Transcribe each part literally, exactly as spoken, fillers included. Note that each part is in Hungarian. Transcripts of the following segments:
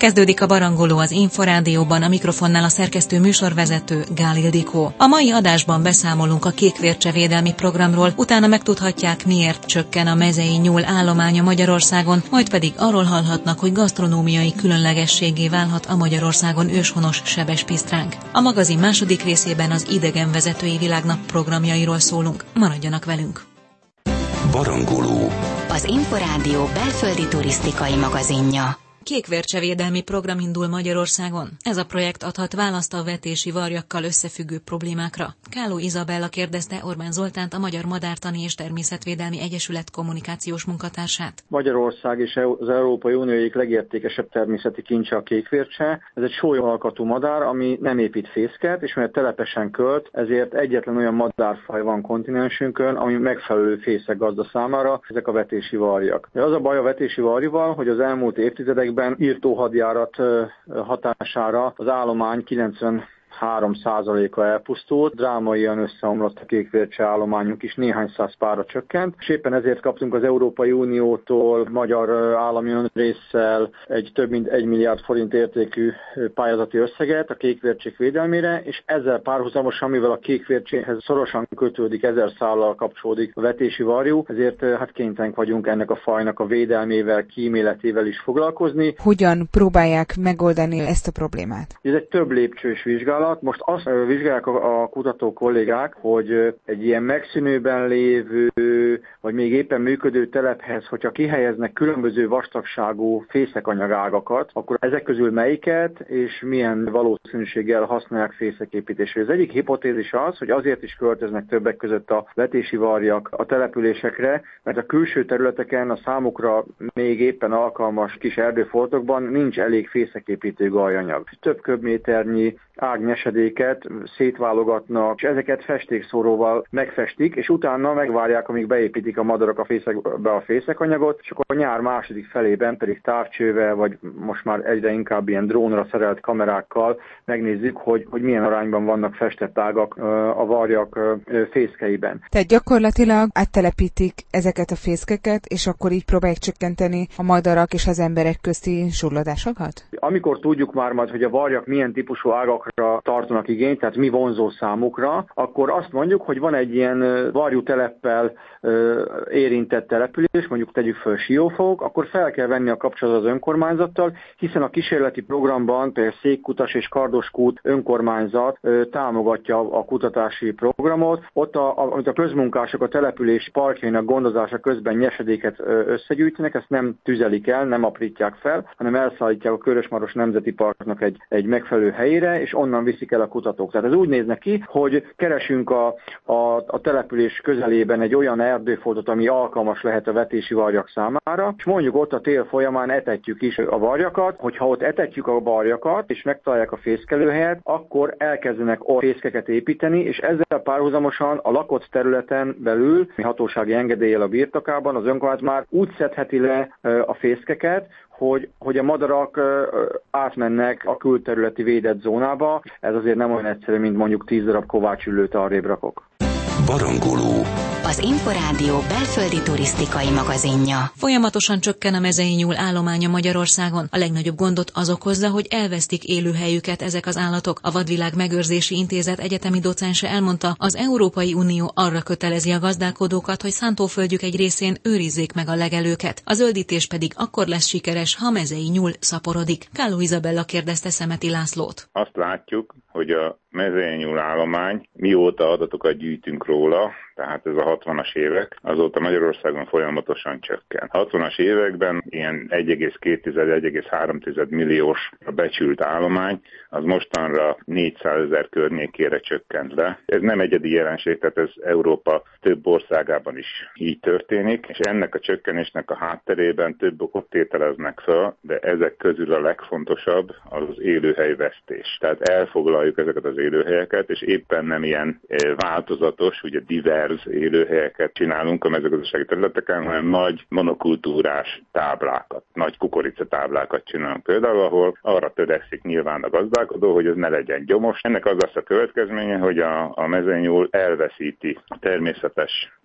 Kezdődik a Barangoló az Inforádióban, a mikrofonnál a szerkesztő műsorvezető Gál Ildikó. A mai adásban beszámolunk a kékvércsevédelmi programról, utána megtudhatják, miért csökken a mezei nyúl állománya Magyarországon, majd pedig arról hallhatnak, hogy gasztronómiai különlegességgé válhat a Magyarországon őshonos sebespisztránk. A magazin második részében az Idegenvezetői Világnap programjairól szólunk. Maradjanak velünk! Barangoló, az Inforádió belföldi turisztikai magazinja. Kékvércsevédelmi program indul Magyarországon. Ez a projekt adhat választ a vetési varjakkal összefüggő problémákra. Káló Izabella kérdezte Orbán Zoltánt, a Magyar Madártani és Természetvédelmi Egyesület kommunikációs munkatársát. Magyarország és az Európai Unió egyik legértékesebb természeti kincse a kékvércse. Ez egy sólyalkatú madár, ami nem épít fészket, és mert telepesen költ, ezért egyetlen olyan madárfaj van kontinensünkön, ami megfelelő fészekgazda számára, ezek a vetési varjak. De az a baj a vetési varjúval, hogy az elmúlt évtizedekben írtó hadjárat hatására az állomány kilencvenhárom százaléka elpusztult, drámaian összeomlott a kékvércse állományunk is, néhány száz párra csökkent, és éppen ezért kaptunk az Európai Uniótól magyar állami önrésszel egy több mint egy milliárd forint értékű pályázati összeget a kékvércsék védelmére, és ezzel párhuzamosan, mivel a kékvércséhez szorosan kötődik, ezer szállal kapcsolódik a vetési varjú, ezért hát kénytelenek vagyunk ennek a fajnak a védelmével, kíméletével is foglalkozni. Hogyan próbálják megoldani ezt a problémát? Ez egy több lépcsős vizsgálat. Most azt vizsgálják a kutató kollégák, hogy egy ilyen megszűnőben lévő, vagy még éppen működő telephez, hogyha kihelyeznek különböző vastagságú fészekanyagágakat, akkor ezek közül melyiket és milyen valószínűséggel használják fészeképítésre. Az egyik hipotézis az, hogy azért is költöznek többek között a vetési varjak a településekre, mert a külső területeken a számukra még éppen alkalmas kis erdőfoltokban nincs elég fészeképítő gajanyag. Több köbméternyi ágnyesedéket szétválogatnak, és ezeket festékszóróval megfestik, és utána megvárják, amíg beépítik a madarak a fészekbe a fészekanyagot, és akkor a nyár második felében pedig távcsővel, vagy most már egyre inkább ilyen drónra szerelt kamerákkal megnézzük, hogy, hogy milyen arányban vannak festett ágak a varjak fészkeiben. Tehát gyakorlatilag áttelepítik ezeket a fészkeket, és akkor így próbálják csökkenteni a madarak és az emberek közti surlódásokat? Amikor tudjuk már majd, hogy a varjak milyen típusú ágakra tartanak igényt, tehát mi vonzó számukra, akkor azt mondjuk, hogy van egy ilyen varjúteleppel érintett település, mondjuk tegyük föl Siófok, akkor fel kell venni a kapcsolatot az önkormányzattal, hiszen a kísérleti programban például Székkutas és Kardoskút önkormányzat támogatja a kutatási programot. Ott, a, amit a közmunkások a település parkjainak gondozása közben nyesedéket összegyűjtenek, ezt nem tüzelik el, nem aprítják fel, hanem elszállítják a Körösmaros Nemzeti Parknak egy, egy megfelelő helyére, és onnan viszik el a kutatók. Tehát ez úgy néznek ki, hogy keresünk a, a, a település közelében egy olyan erdőfoltot, ami alkalmas lehet a vetési varjak számára, és mondjuk ott a tél folyamán etetjük is a varjakat, hogyha ott etetjük a varjakat, és megtalálják a fészkelőhelyet, akkor elkezdenek ott fészkeket építeni, és ezzel párhuzamosan a lakott területen belül, hatósági engedéllyel a birtokában, az önkormányzat már úgy szedheti le a fészkeket, Hogy, hogy a madarak átmennek a külterületi védett zónába. Ez azért nem olyan egyszerű, mint mondjuk tíz darab kovácsüllőt arrébb rakok. Barangoló, az Inforádió belföldi turisztikai magazinja. Folyamatosan csökken a mezei nyúl állománya Magyarországon. A legnagyobb gondot az okozza, hogy elvesztik élőhelyüket ezek az állatok. A Vadvilág Megőrzési Intézet egyetemi docense elmondta, az Európai Unió arra kötelezi a gazdálkodókat, hogy szántóföldjük egy részén őrizzék meg a legelőket. A zöldítés pedig akkor lesz sikeres, ha a mezei nyúl szaporodik. Káló Izabella kérdezte Szemeti Lászlót. Azt látjuk, hogy a mezei nyúl állomány, mióta adatokat gyűjtünk róla, tehát ez a hatvanas évek, azóta Magyarországon folyamatosan csökken. hatvanas években ilyen egy egész két - egy egész három milliós a becsült állomány, az mostanra négyszázezer környékére csökkent le. Ez nem egyedi jelenség, tehát ez Európa több országában is így történik, és ennek a csökkenésnek a hátterében több okot tételeznek fel, de ezek közül a legfontosabb az élőhelyvesztés. Tehát elfoglaljuk ezeket az élőhelyeket, és éppen nem ilyen változatos, ugye divers élőhelyeket csinálunk a mezőgazdasági területeken, hanem nagy monokultúrás táblákat, nagy kukoricatáblákat csinálunk például, ahol arra törekszik nyilván a gazdálkodó, hogy ez ne legyen gyomos. Ennek az lesz a következménye, hogy a, a mezőnyúl elveszíti a természetes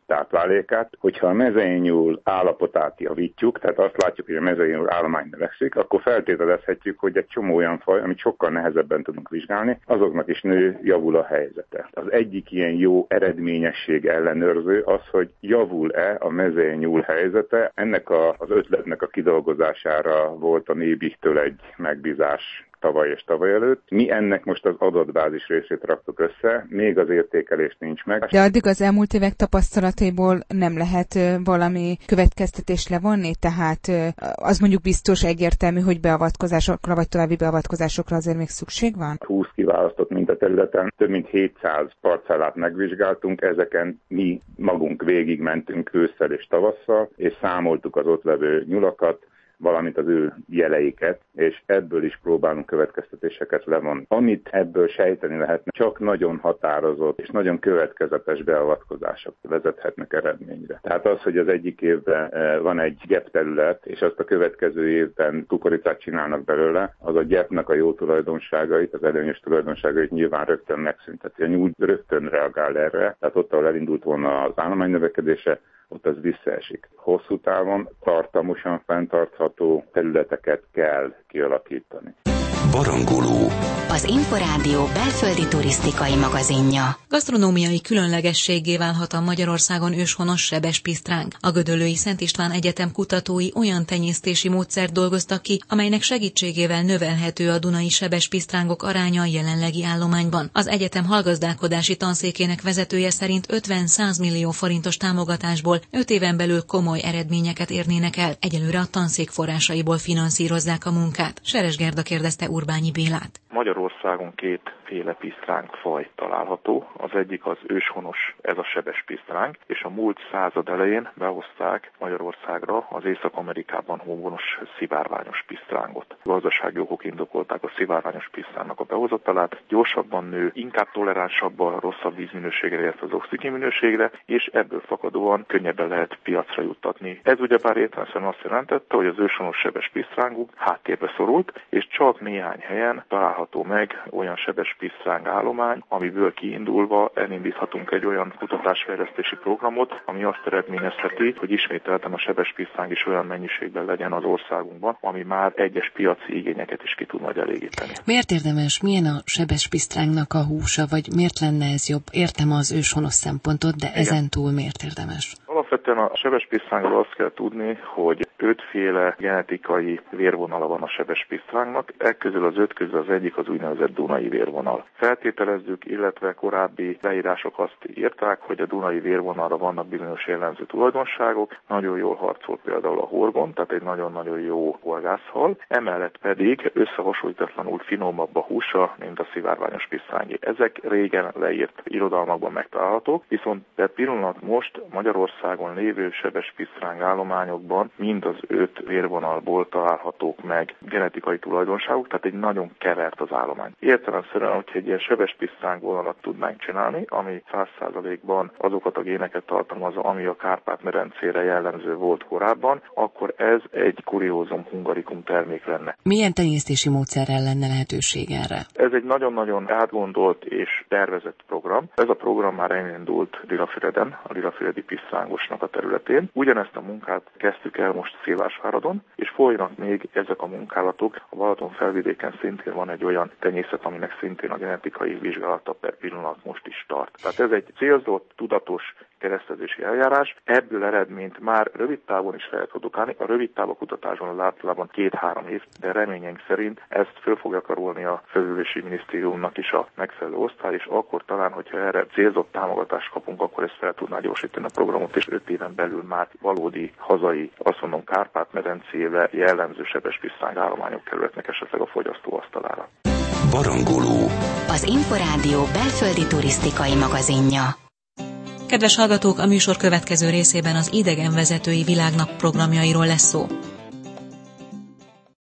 táplálékát. Hogyha a mezeinyúl állapotát javítjuk, tehát azt látjuk, hogy a mezeinyúl állomány növekszik, akkor feltételezhetjük, hogy egy csomó olyan faj, amit sokkal nehezebben tudunk vizsgálni, azoknak is nő, javul a helyzete. Az egyik ilyen jó eredményesség ellenőrző az, hogy javul-e a mezeinyúl helyzete. Ennek a, az ötletnek a kidolgozására volt a Nébichtől egy megbízás tavaly és tavaly előtt. Mi ennek most az adatbázis részét raktuk össze, még az értékelés nincs meg. De addig az elmúlt évek tapasztalatéból nem lehet valami következtetést levonni? Tehát az mondjuk biztos egyértelmű, hogy beavatkozásokra vagy további beavatkozásokra azért még szükség van? húsz kiválasztott mintaterületen több mint hétszáz parcellát megvizsgáltunk, ezeken mi magunk végigmentünk ősszel és tavasszal, és számoltuk az ott levő nyulakat, valamint az ő jeleiket, és ebből is próbálunk következtetéseket levonni. Amit ebből sejteni lehetne, csak nagyon határozott és nagyon következetes beavatkozások vezethetnek eredményre. Tehát az, hogy az egyik évben van egy gyep terület, és azt a következő évben kukoricát csinálnak belőle, az a gyepnek a jó tulajdonságait, az előnyös tulajdonságait nyilván rögtön megszünteti. A nyúl rögtön reagál erre, tehát ott, ahol elindult volna az állomány növekedése, ott az visszaesik. Hosszú távon tartamosan fenntartható területeket kell kialakítani. Barangoló. Az Inforádió belföldi turisztikai magazinja. Gasztronómiai különlegességgé válhat a Magyarországon őshonos sebespisztránk. A Gödöllői Szent István Egyetem kutatói olyan tenyésztési módszert dolgoztak ki, amelynek segítségével növelhető a dunai sebespisztrángok aránya a jelenlegi állományban. Az egyetem hallgazdálkodási tanszékének vezetője szerint ötven-száz millió forintos támogatásból öt éven belül komoly eredményeket érnének el. Egyelőre a tanszék forrásaiból finanszírozzák a munkát. Seres Gerda kérdezte Urbányi Bélát. Magyarországon kétféle pisztránkfaj található. Az egyik az őshonos, ez a sebespisztránk, és a múlt század elején behozták Magyarországra az Észak-Amerikában honos szivárványos pisztrángot. Gazdasági okok indokolták a szivárványos pisztránknak a behozatalát, gyorsabban nő, inkább toleránsabb a rosszabb vízminőségre, illetve az oxigén minőségre, és ebből fakadóan könnyebben lehet piacra juttatni. Ez ugyebár értelemszerűen azt jelentette, hogy az őshonos sebespisztránkunk háttérbe szorult, és csak néhány helyen található meg olyan sebespisztráng állomány, amiből kiindulva elindíthatunk egy olyan kutatásfejlesztési programot, ami azt eredményezheti, hogy ismételten a sebespisztráng is olyan mennyiségben legyen az országunkban, ami már egyes piaci igényeket is ki tud majd elégíteni. Miért érdemes, milyen a sebespisztrángnak a húsa, vagy miért lenne ez jobb? Értem az őshonos szempontot, de Igen. ezen túl miért érdemes? Alapvetően a sebespisztrángról azt kell tudni, hogy ötféle genetikai vérvonala van a sebespisztrángnak, ekközül az öt közül az egyik az úgynevezett dunai vérvonal. Feltételezzük, illetve korábbi leírások azt írták, hogy a dunai vérvonalra vannak bizonyos jellemző tulajdonságok, nagyon jól harcol például a horgon, tehát egy nagyon-nagyon jó horgászhal, emellett pedig összehasonlítatlanul finomabb a húsa, mint a szivárványos pisztrángi. Ezek régen leírt irodalmakban megtalálhatók, viszont per pillanat most Magyarországon lévő sebespisztráng állományokban mind az öt vérvonalból találhatók meg genetikai tulajdonságok, tehát egy nagyon kevert az állomány. Értelemszerűen, hogyha egy ilyen sebespisztráng vonalat tudnánk csinálni, ami száz százalékban azokat a géneket tartalmazza, ami a Kárpát-medencére jellemző volt korábban, akkor ez egy kuriózum hungarikum termék lenne. Milyen tenyésztési módszerrel lenne lehetőség erre? Ez egy nagyon-nagyon átgondolt és tervezett program. Ez a program már elindult Lilafüreden, a lilafüredi pisztrángosnak a területén. Ugyanezt a munkát kezdtük el most Szévásváradon, és folynak még ezek a munkálatok. A Balaton felvidéken szintén van egy olyan tenyészet, aminek szintén a genetikai vizsgálata per pillanat most is tart. Tehát ez egy célzott, tudatos keresztezési eljárás, ebből eredményt már rövid távon is fel produkálni. A rövid távú kutatásban az általában két-három év, de reményeink szerint ezt föl fogja karolni a Fejlesztési Minisztériumnak is a megfelelő osztály, és akkor talán, hogyha erre célzott támogatást kapunk, akkor ezt fel tudná gyorsítani a programot, és öt éven belül már valódi hazai, azt mondom, Kárpát-medencére jellemző sebespisztráng állományok kerülhetnek esetleg a fogyasztó asztalára. Barangoló. Az Inforádió belföldi turisztikai magazinja. Kedves hallgatók, a műsor következő részében az idegenvezetői világnap programjairól lesz szó.